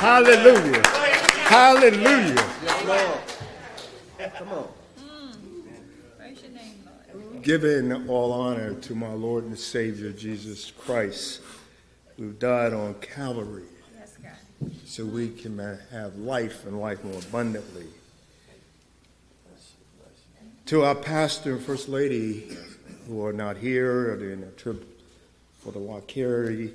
Hallelujah. Hallelujah. Yes, Lord. Come on. Praise your name, Lord. Giving all honor to my Lord and Savior, Jesus Christ, who died on Calvary Yes, God. so we can have life and life more abundantly. To our pastor and first lady who are not here or they're in a trip for the Wakari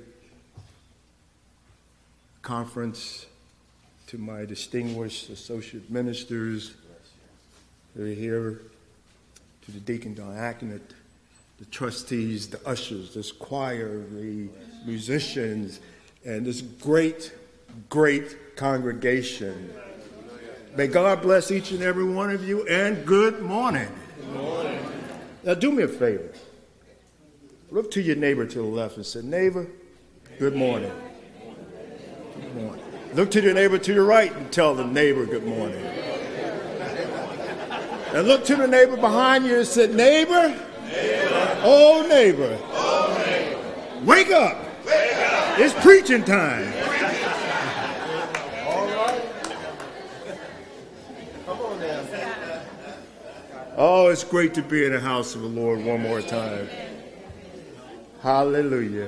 conference, to my distinguished associate ministers who are here, to the deacon diaconate, the trustees, the ushers, this choir, the musicians, and this great, great congregation. May God bless each and every one of you, and good morning. Good morning. Now do me a favor. Look to your neighbor to the left and say, neighbor, good morning. Good morning. Look to your neighbor to your right and tell the neighbor good morning. And look to the neighbor behind you and say, neighbor, oh neighbor, wake up. It's preaching time. All right. Come on now. Oh, it's great to be in the house of the Lord one more time. Hallelujah.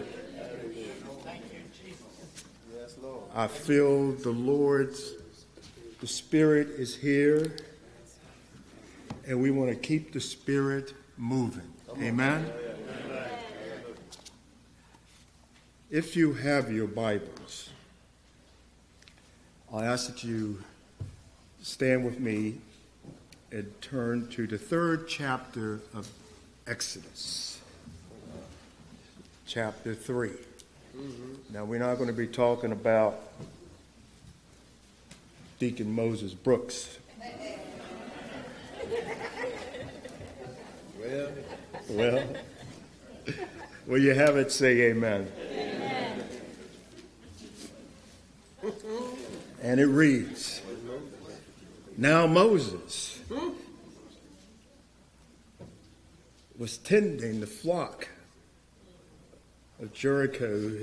Yes, Lord. I feel the Spirit is here, and we want to keep the Spirit moving. Amen? If you have your Bibles, I'll ask that you stand with me and turn to the 3rd chapter of Exodus, chapter 3. Now, we're not going to be talking about Deacon Moses Brooks. Well, you have it, say amen. Amen. And it reads, now Moses was tending the flock of Jethro,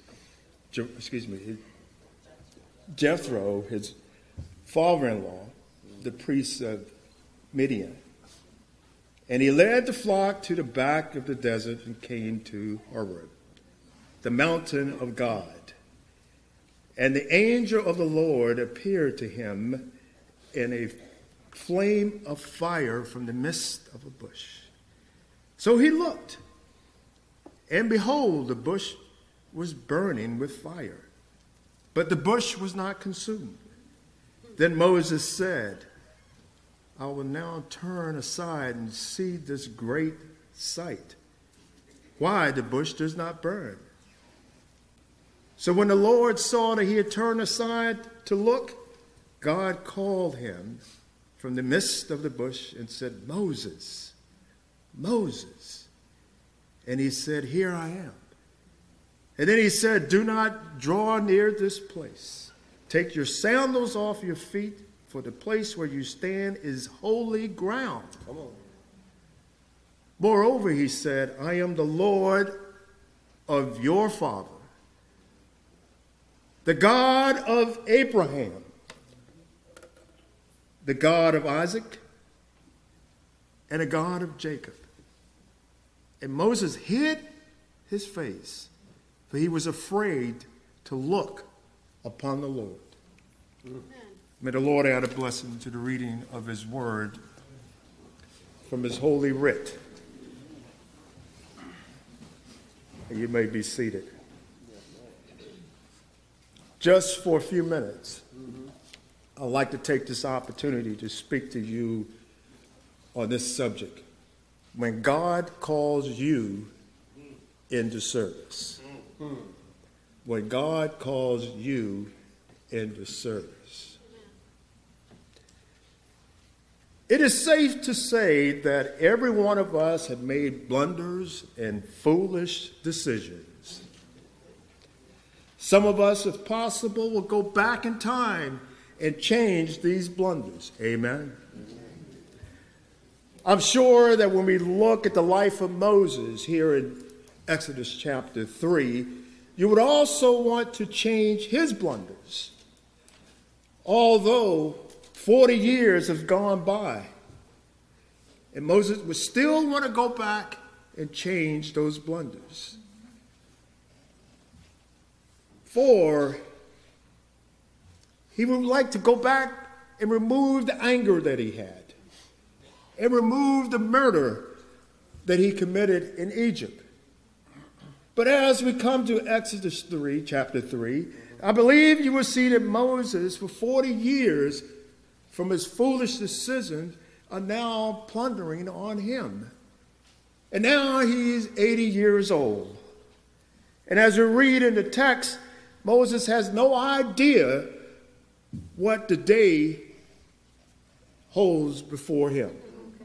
his father-in-law, the priest of Midian. And he led the flock to the back of the desert and came to Horeb, the mountain of God. And the angel of the Lord appeared to him in a flame of fire from the midst of a bush. So he looked, and behold, the bush was burning with fire, but the bush was not consumed. Then Moses said, I will now turn aside and see this great sight, why the bush does not burn. So when the Lord saw that he had turned aside to look, God called him from the midst of the bush and said, Moses, Moses. And he said, here I am. And then he said, do not draw near this place. Take your sandals off your feet, for the place where you stand is holy ground. Come on. Moreover, he said, I am the Lord of your father, the God of Abraham, the God of Isaac, and the God of Jacob. And Moses hid his face, for he was afraid to look upon the Lord. Amen. May the Lord add a blessing to the reading of his word from his holy writ. And you may be seated. Just for a few minutes, I'd like to take this opportunity to speak to you on this subject. When God calls you into service. When God calls you into service. It is safe to say that every one of us have made blunders and foolish decisions. Some of us, if possible, will go back in time and change these blunders. Amen. I'm sure that when we look at the life of Moses here in Exodus chapter 3, you would also want to change his blunders Although 40 years have gone by, and Moses would still want to go back and change those blunders. For he would like to go back and remove the anger that he had, and remove the murder that he committed in Egypt. But as we come to Exodus 3, chapter 3, I believe you will see that Moses, for 40 years, from his foolish decisions, are now plundering on him. And now he's 80 years old. And as we read in the text, Moses has no idea what the day holds before him.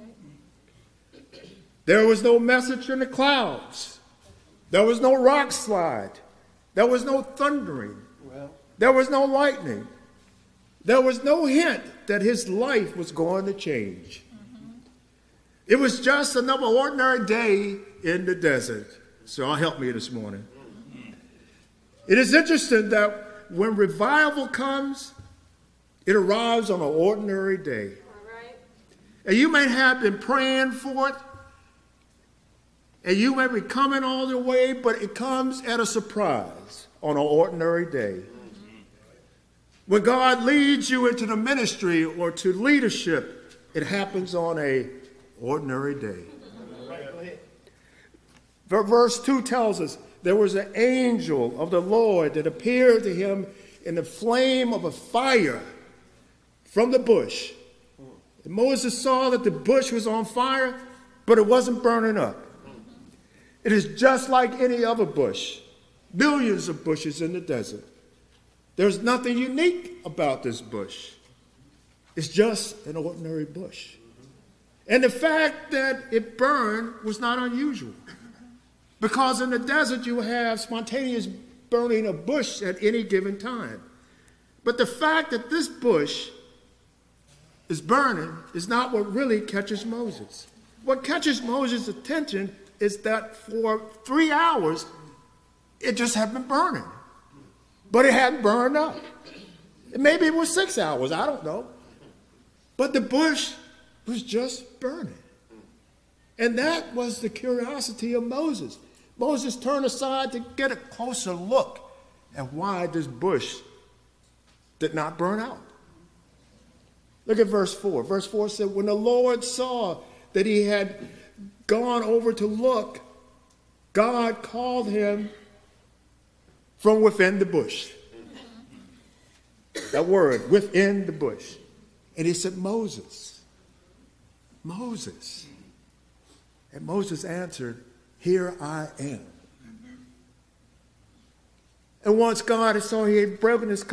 There was no message in the clouds. There was no rock slide. There was no thundering. There was no lightning. There was no hint that his life was going to change. It was just another ordinary day in the desert. So I'll help me this morning. It is interesting that when revival comes, it arrives on an ordinary day. And you may have been praying for it, and you may be coming all the way, but it comes at a surprise on an ordinary day. When God leads you into the ministry or to leadership, it happens on an ordinary day. Verse 2 tells us, there was an angel of the Lord that appeared to him in the flame of a fire from the bush. And Moses saw that the bush was on fire, but it wasn't burning up. It is just like any other bush. Millions of bushes in the desert. There's nothing unique about this bush. It's just an ordinary bush. And the fact that it burned was not unusual. Because in the desert you have spontaneous burning of bush at any given time. But the fact that this bush is burning is not what really catches Moses. What catches Moses' attention is that for 3 hours, it just had been burning. But it hadn't burned up. Maybe it was 6 hours, I don't know. But the bush was just burning. And that was the curiosity of Moses. Moses turned aside to get a closer look at why this bush did not burn out. Look at verse 4. Verse 4 said, when the Lord saw that he had gone over to look, God called him from within the bush. That word, within the bush. And he said, Moses, Moses. And Moses answered, here I am. And once God saw he had broken his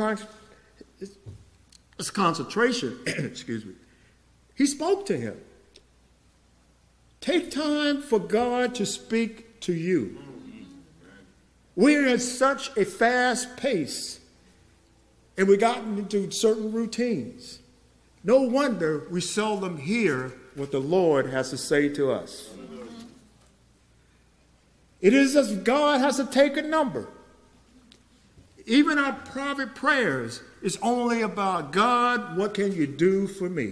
concentration, excuse me, he spoke to him. Take time for God to speak to you. We're at such a fast pace, and we've gotten into certain routines. No wonder we seldom hear what the Lord has to say to us. It is as if God has to take a number. Even our private prayers is only about, God, what can you do for me?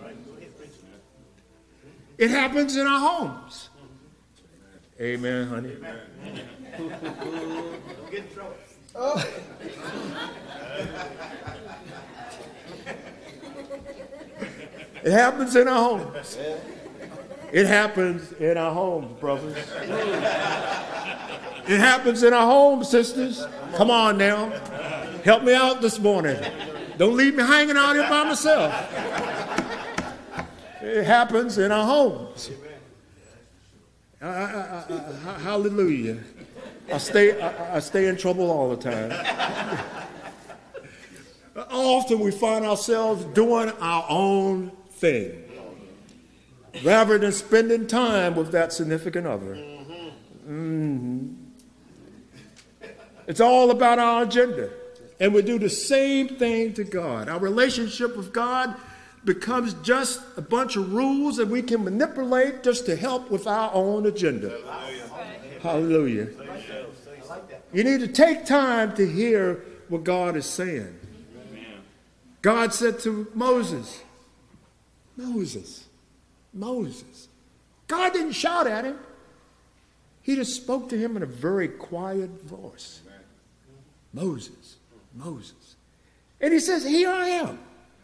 It happens in our homes. Amen, honey. It happens in our homes. It happens in our homes, brothers. It happens in our homes, sisters. Come on now. Help me out this morning. Don't leave me hanging out here by myself. It happens in our homes. Hallelujah. I stay in trouble all the time. Often we find ourselves doing our own thing rather than spending time with that significant other. It's all about our agenda. And we do the same thing to God. Our relationship with God becomes just a bunch of rules that we can manipulate just to help with our own agenda. Hallelujah. You need to take time to hear what God is saying. God said to Moses, Moses, Moses. God didn't shout at him. He just spoke to him in a very quiet voice. Moses, Moses. And he says, here I am.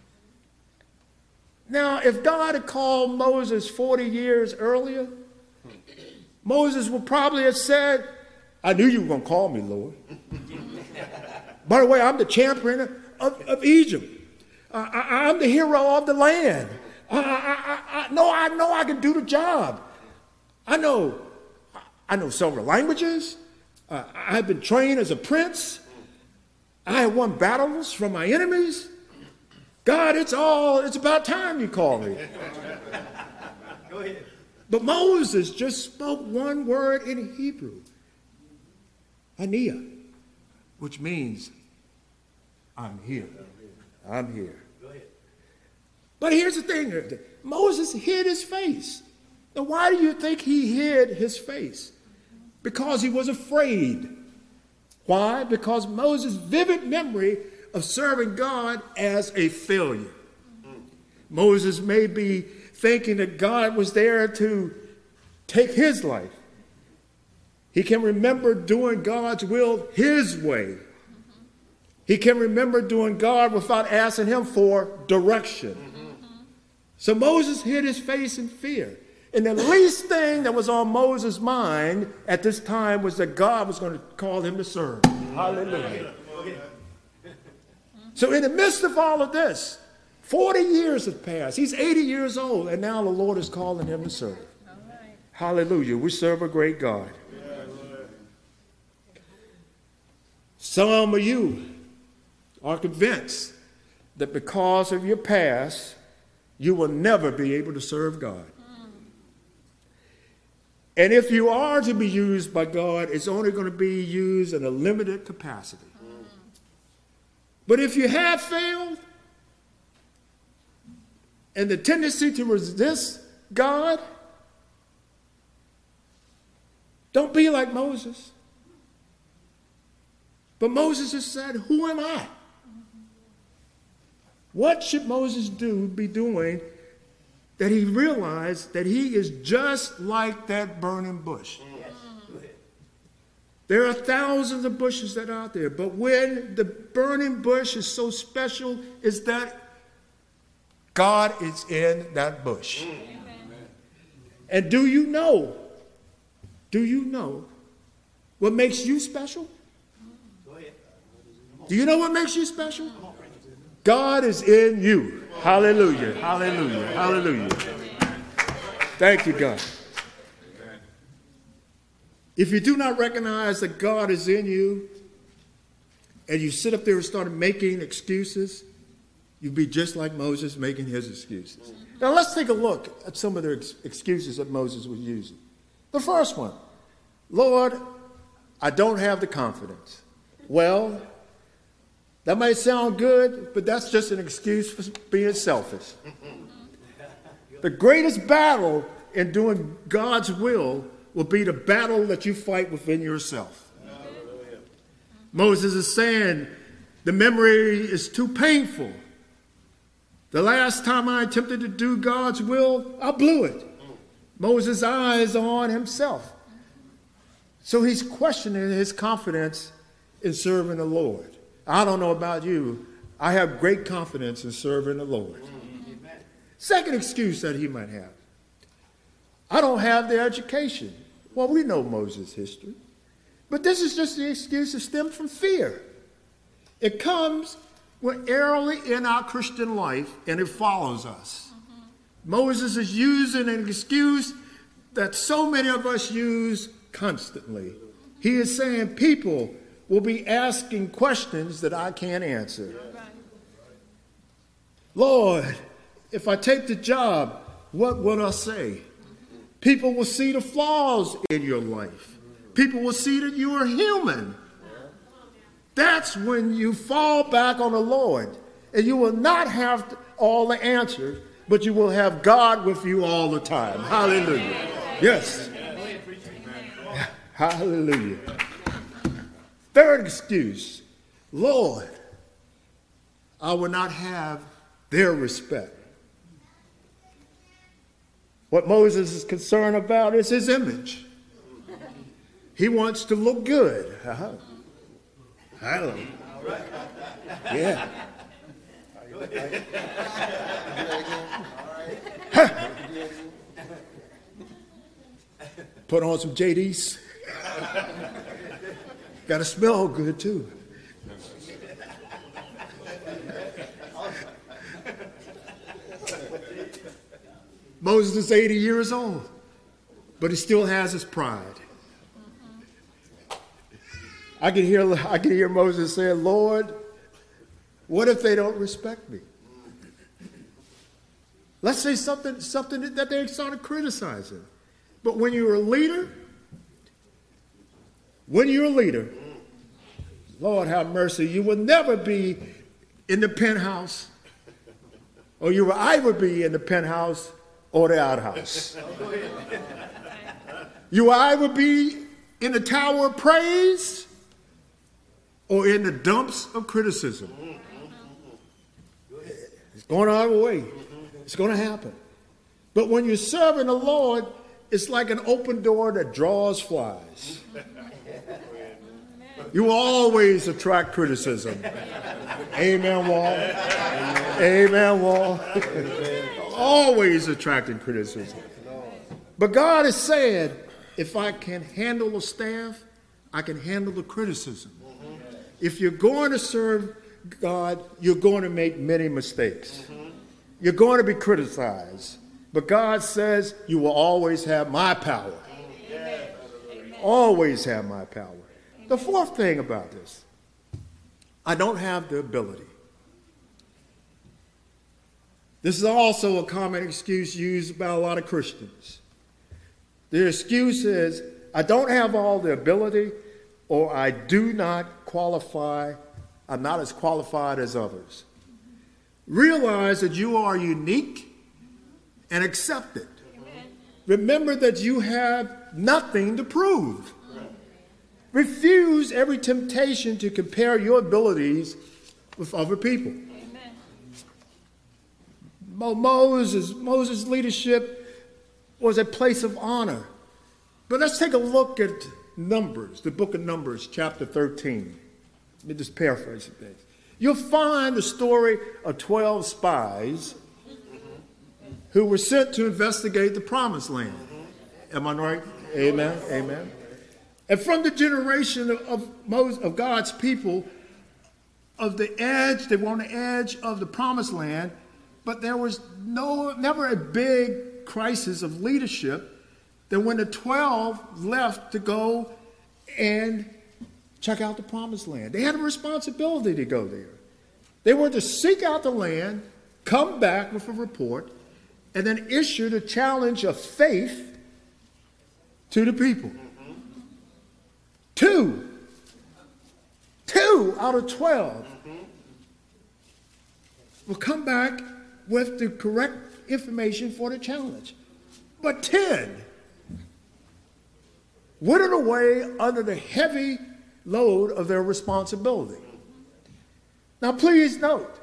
Now, if God had called Moses 40 years earlier, Moses would probably have said, I knew you were going to call me, Lord. By the way, I'm the champion of Egypt. I'm the hero of the land. I know I can do the job. I know several languages. I've been trained as a prince. I have won battles from my enemies. God, it's about time you call me. Go ahead. But Moses just spoke one word in Hebrew, Ania, which means I'm here. I'm here. Go ahead. But here's the thing. Moses hid his face. Now, why do you think he hid his face? Because he was afraid. Why? Because Moses' vivid memory of serving God as a failure. Moses may be thinking that God was there to take his life. He can remember doing God's will his way. He can remember doing God without asking him for direction. So Moses hid his face in fear. And the least thing that was on Moses' mind at this time was that God was going to call him to serve. Hallelujah. So in the midst of all of this, 40 years have passed. He's 80 years old, and now the Lord is calling him to serve. All right. Hallelujah. We serve a great God. Some of you are convinced that because of your past, you will never be able to serve God. And if you are to be used by God, it's only going to be used in a limited capacity. But if you have failed, and the tendency to resist God, don't be like Moses. But Moses has said, who am I? What should Moses be doing that he realized that he is just like that burning bush? There are thousands of bushes that are out there, but when the burning bush is so special is that God is in that bush. Amen. And do you know what makes you special? Do you know what makes you special? God is in you. Hallelujah. Hallelujah. Hallelujah. Thank you, God. If you do not recognize that God is in you, and you sit up there and start making excuses, you'd be just like Moses making his excuses. Now let's take a look at some of the excuses that Moses was using. The first one, Lord, I don't have the confidence. Well, that might sound good, but that's just an excuse for being selfish. The greatest battle in doing God's will be the battle that you fight within yourself. Moses is saying the memory is too painful. The last time I attempted to do God's will, I blew it. Moses' eyes on himself. So he's questioning his confidence in serving the Lord. I don't know about you. I have great confidence in serving the Lord. Second excuse that he might have. I don't have the education. Well, we know Moses' history. But this is just the excuse that stems from fear. It comes early in our Christian life, and it follows us. Moses is using an excuse that so many of us use constantly. He is saying people will be asking questions that I can't answer. Lord, if I take the job, what will I say? People will see the flaws in your life. People will see that you are human. That's when you fall back on the Lord. And you will not have all the answers, but you will have God with you all the time. Hallelujah. Yes. Hallelujah. Third excuse. Lord, I will not have their respect. What Moses is concerned about is his image. He wants to look good. Hallelujah. Yeah. Put on some JDs. Got to smell good too. Moses is 80 years old, but he still has his pride. I can hear Moses saying, Lord, what if they don't respect me? Let's say something that they started criticizing. But when you're a leader, Lord have mercy, you will never be in the penthouse, or you will either be in the penthouse or the outhouse. You will either be in the tower of praise or in the dumps of criticism. It's going either way. It's going to happen. But when you're serving the Lord, it's like an open door that draws flies. You will always attract criticism. Amen, Wall. Amen, Wall. Always attracting criticism. But God is saying, if I can handle the staff, I can handle the criticism. If you're going to serve God, you're going to make many mistakes. You're going to be criticized. But God says you will always have my power. Always have my power. The fourth thing about this, I don't have the ability. This is also a common excuse used by a lot of Christians. The excuse is, I don't have all the ability, or I do not qualify, I'm not as qualified as others. Realize that you are unique and accept it. Remember that you have nothing to prove. Refuse every temptation to compare your abilities with other people. Moses' leadership was a place of honor. But let's take a look at Numbers, the book of Numbers, chapter 13. Let me just paraphrase a bit. You'll find the story of 12 spies who were sent to investigate the promised land. Am I right? Amen. Amen. And from the generation of God's people, they were on the edge of the promised land, but there was never a big crisis of leadership that when the 12 left to go and check out the promised land, they had a responsibility to go there. They were to seek out the land, come back with a report, and then issue the challenge of faith to the people. Two out of 12 will come back with the correct information for the challenge. But 10 withered away under the heavy load of their responsibility. Now, please note,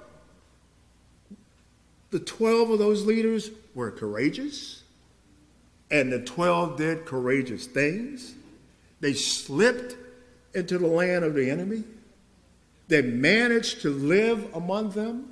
the 12 of those leaders were courageous, and the 12 did courageous things. They slipped into the land of the enemy. They managed to live among them.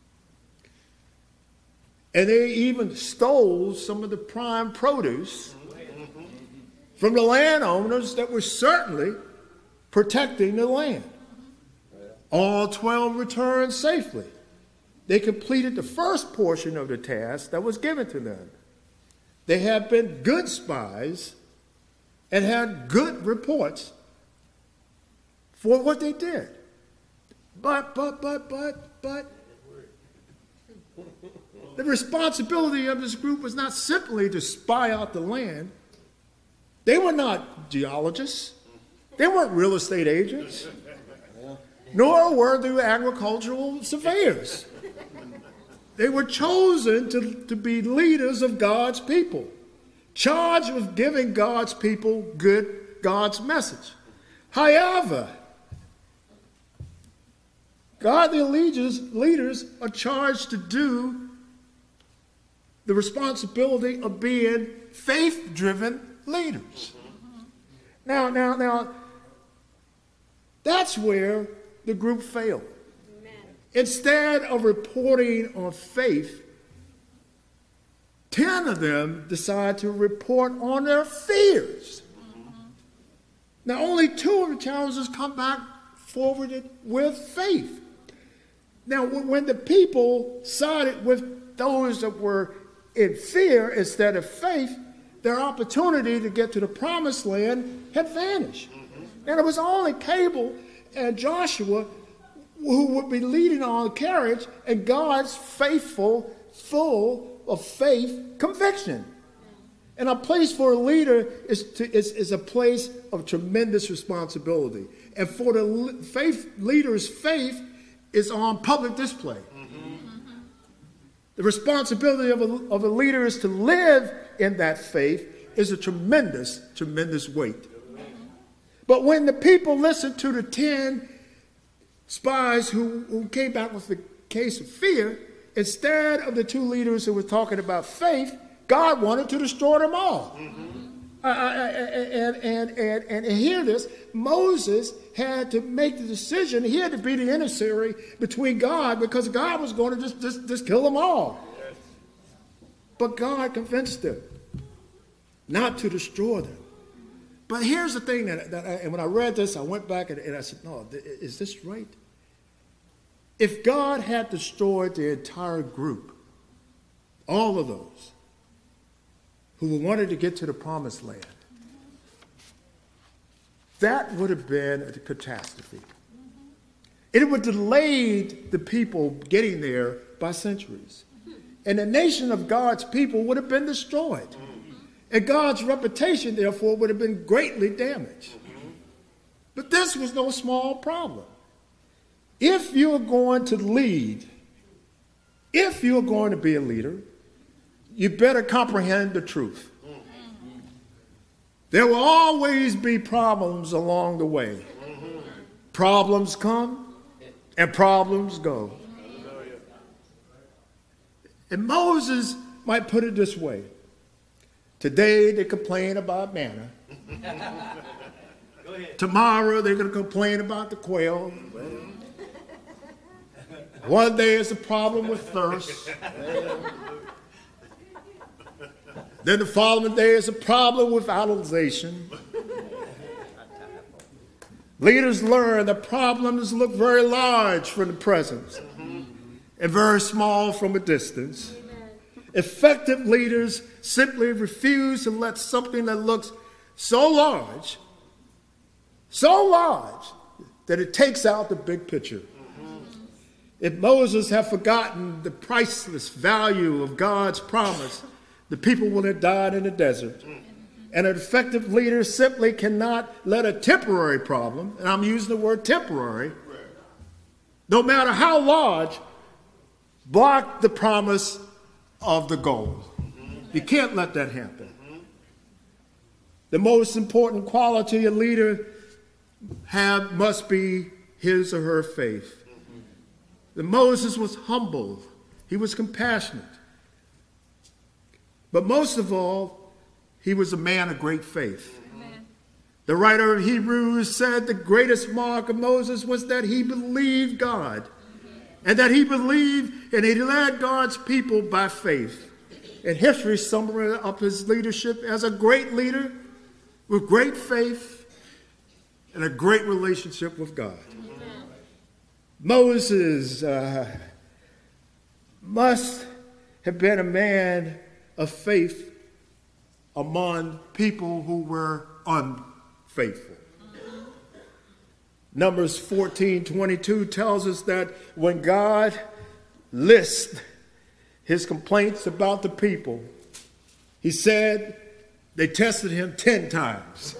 And they even stole some of the prime produce from the landowners that were certainly protecting the land. All 12 returned safely. They completed the first portion of the task that was given to them. They had been good spies and had good reports for what they did. But, the responsibility of this group was not simply to spy out the land. They were not geologists. They weren't real estate agents. Nor were they agricultural surveyors. They were chosen to be leaders of God's people, charged with giving God's people God's message. However, Godly leaders are charged to do the responsibility of being faith-driven leaders. Now, that's where the group failed. Amen. Instead of reporting on faith, 10 of them decide to report on their fears. Now, only 2 of the challengers come back forwarded with faith. Now, when the people sided with those that were in fear instead of faith, their opportunity to get to the promised land had vanished. And it was only Caleb and Joshua who would be leading on the carriage and God's faithful, full of faith conviction. And a place for a leader is a place of tremendous responsibility. And for the faith leader's faith is on public display. The responsibility of a leader is to live in that faith is a tremendous, tremendous weight. But when the people listened to the 10 spies who came back with the case of fear, instead of the 2 leaders who were talking about faith, God wanted to destroy them all. And hear this, Moses had to make the decision. He had to be the emissary between God because God was going to just kill them all. But God convinced them not to destroy them. But here's the thing and when I read this, I went back and I said, no, is this right? If God had destroyed the entire group, all of those who wanted to get to the promised land, that would have been a catastrophe. It would have delayed the people getting there by centuries. And the nation of God's people would have been destroyed. And God's reputation, therefore, would have been greatly damaged. But this was no small problem. If you're going to lead, if you're going to be a leader, you better comprehend the truth. There will always be problems along the way. Problems come and problems go. And Moses might put it this way. Today they complain about manna. Tomorrow they're going to complain about the quail. One day it's a problem with thirst. Then the following day is a problem with idolization. Leaders learn that problems look very large from the present and very small from a distance. Effective leaders simply refuse to let something that looks so large that it takes out the big picture. If Moses had forgotten the priceless value of God's promise, the people would have died in the desert. And an effective leader simply cannot let a temporary problem, and I'm using the word temporary, no matter how large, block the promise of the goal. You can't let that happen. The most important quality a leader must be his or her faith. Moses was humble. He was compassionate. But most of all, he was a man of great faith. Amen. The writer of Hebrews said the greatest mark of Moses was that he believed God. And that he believed and he led God's people by faith. And history summed up his leadership as a great leader with great faith and a great relationship with God. Amen. Moses must have been a man of faith among people who were unfaithful. Numbers 14:22 tells us that when God lists his complaints about the people, he said they tested him 10 times.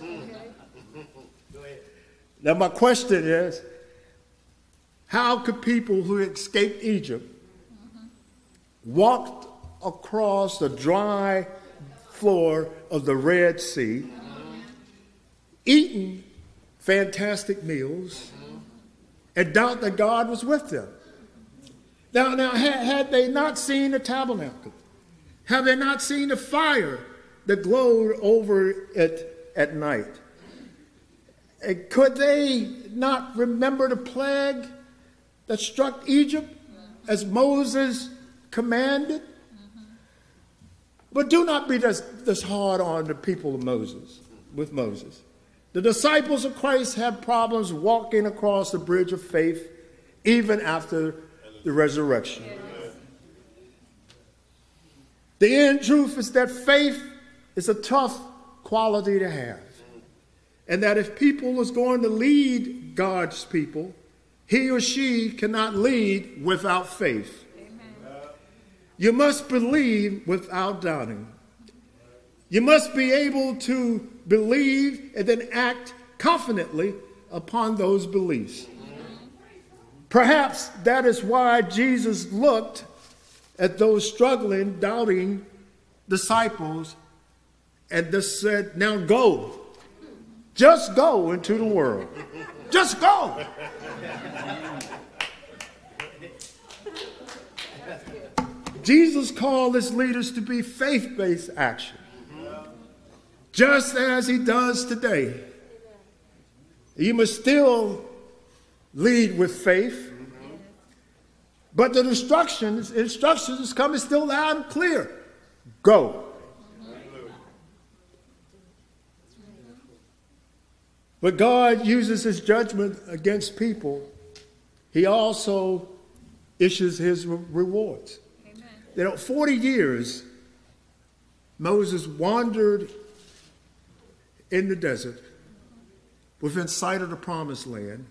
Now my question is, how could people who escaped Egypt walked across the dry floor of the Red Sea, eaten fantastic meals, and doubt that God was with them. Now, had they not seen the tabernacle? Have they not seen the fire that glowed over it at night? And could they not remember the plague that struck Egypt as Moses commanded? But do not be this hard on the people of Moses, with Moses. The disciples of Christ had problems walking across the bridge of faith even after the resurrection. The end truth is that faith is a tough quality to have. And that if people is going to lead God's people, he or she cannot lead without faith. Amen. You must believe without doubting. You must be able to believe and then act confidently upon those beliefs. Perhaps that is why Jesus looked at those struggling, doubting disciples and just said, now go. Just go into the world. Just go. Jesus called his leaders to be faith-based action, just as he does today. You must still lead with faith, but the instructions coming still loud and clear. Go. But God uses his judgment against people. He also issues his rewards. Amen. 40 years, Moses wandered in the desert within sight of the promised land.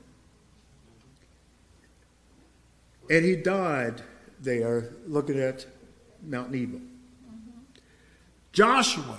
And he died there looking at Mount Nebo. Joshua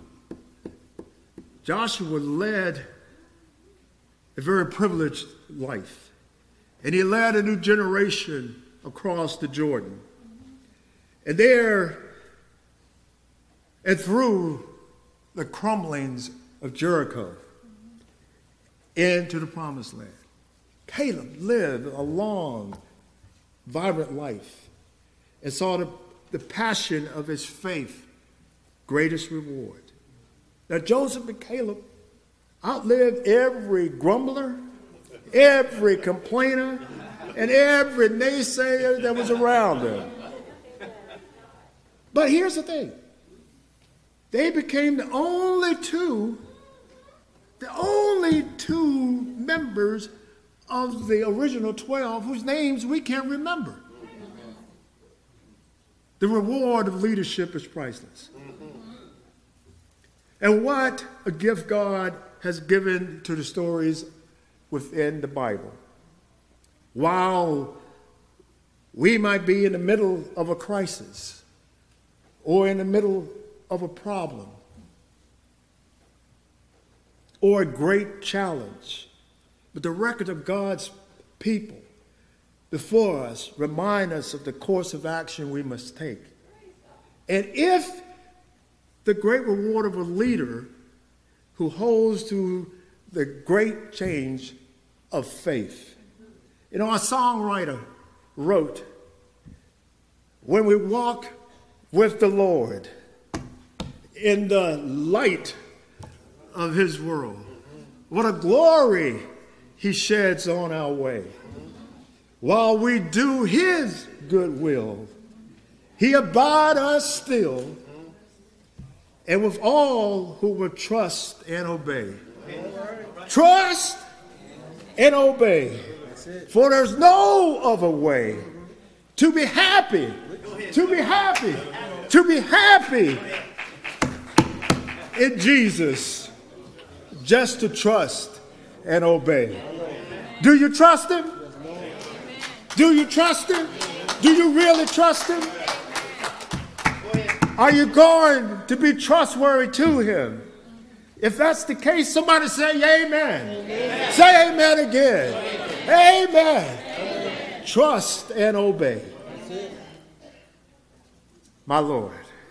led a very privileged life. And he led a new generation across the Jordan. And there, and through the crumblings of Jericho, into the promised land. Caleb lived a long, vibrant life and saw the passion of his faith greatest reward. Now Joseph and Caleb outlived every grumbler, every complainer, and every naysayer that was around them. But here's the thing. They became the only two members of the original 12 whose names we can't remember. The reward of leadership is priceless. And what a gift God has given to the stories within the Bible. While we might be in the middle of a crisis or in the middle of a problem or a great challenge, but the record of God's people before us remind us of the course of action we must take. And if the great reward of a leader who holds to the great change of faith. You know, our songwriter wrote, when we walk with the Lord in the light of his world, what a glory he sheds on our way. While we do his good will, he abide us still, and with all who will trust and obey. Trust and obey. For there's no other way to be happy, in Jesus, just to trust and obey. Do you trust him? Do you trust him? Do you really trust him? Are you going to be trustworthy to him? If that's the case, somebody say amen. Amen. Say amen again. Amen. Amen. Trust and obey. My Lord,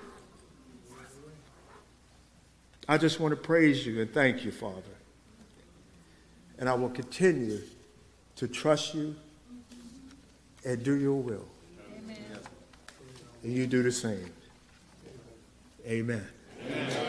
I just want to praise you and thank you, Father. And I will continue to trust you and do your will. Amen. And you do the same. Amen. Amen.